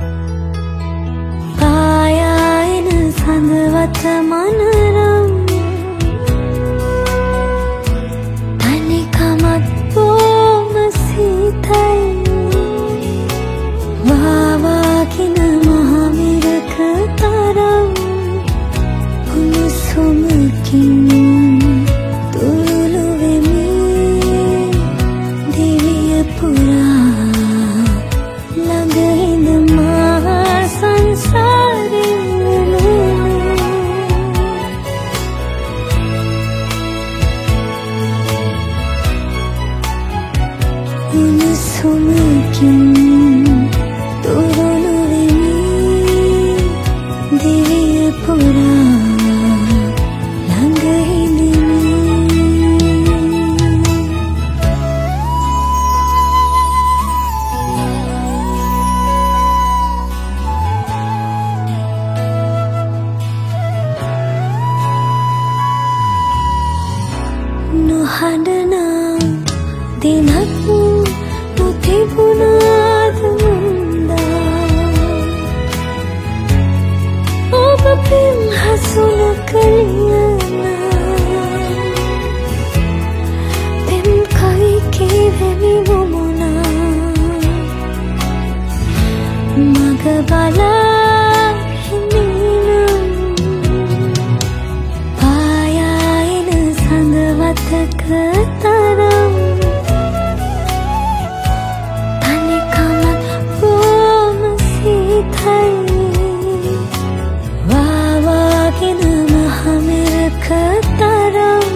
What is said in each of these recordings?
පායායන සඳවත මනරම් තනිකමත් බොම සීතයි වාවාකින මහමිරක තරම් කුණුසුමකින් තුරුළු වෙමි දිවිය පුරා ළඟ ඉඳ මා සංසාරේ කුණුසුමකින් තුරුළු වෙමි දිවිය පුරා නොහඬනා දිනක් නොතිබුණාද මුන්දා ඔබ පින් හසුන කලියනා පෙම් කයි කීවෙමි මුමුණා මග බලා හිමිනම් පායායන සඳවතක තරම් තනිකමත් බොම සීතයි වාවාගෙන මහමෙරක තරම්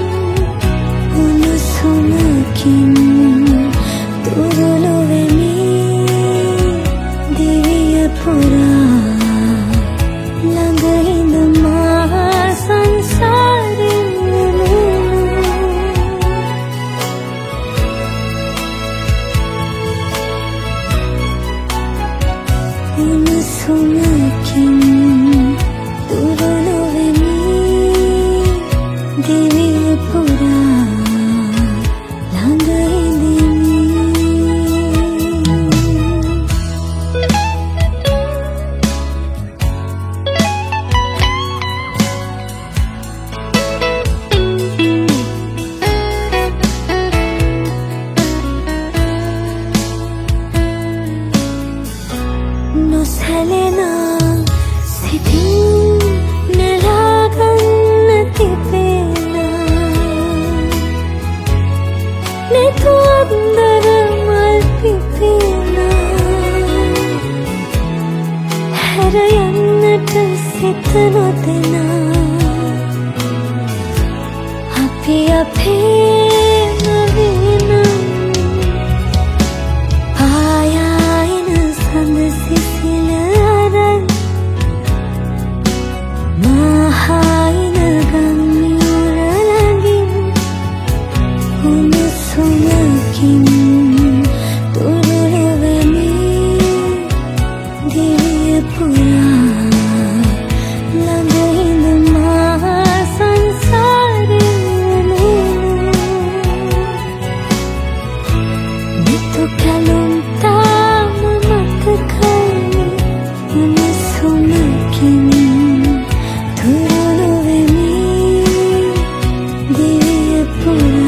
උණුසුමකින් තුරුළු වෙමි දිවිය පුරා ළඟ ඉඳ මා සංසාරේ උණුසුමකින් තුරුළු වෙමි දිවිය පුරා ළඟ ඉඳිමි නොසැලෙන සිතින් නෙලාගන්න තිබෙන නෙතු අන්දර මල් පිපෙන හැර යන්නට සිත නොදෙන අපි අපේම වෙනම් පායායන සඳ සිසිල අරන් මහායින ගම්මියුර ළඟින් උණුසුමකින් තුරුළු වෙමි දිවිය පුරා ළඟ ඉඳ මා සංසාරේ නිතු කැලුම් තාම මතකයි උණුසුමකින් තුරුළු වෙමි දිවිය පුරා